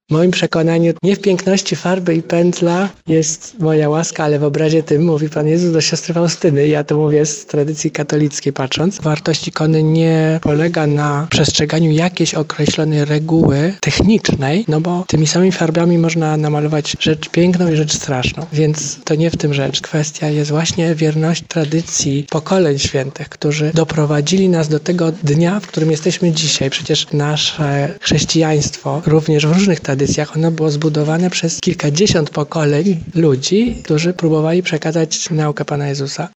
W moim przekonaniu nie w piękności farby i pędzla jest moja łaska, ale w obrazie tym mówi Pan Jezus do siostry Faustyny. Ja to mówię z tradycji katolickiej patrząc. Wartość ikony nie polega na przestrzeganiu jakiejś określonej reguły technicznej, no bo tymi samymi farbami można namalować rzecz piękną i rzecz straszną. Więc to nie w tym rzecz. Kwestia jest właśnie wierność tradycji pokoleń świętych, którzy doprowadzili nas do tego dnia, w którym jesteśmy dzisiaj. Przecież nasze chrześcijaństwo również w różnych tradycjach, ono było zbudowane przez kilkadziesiąt pokoleń ludzi, którzy próbowali przekazać naukę Pana Jezusa.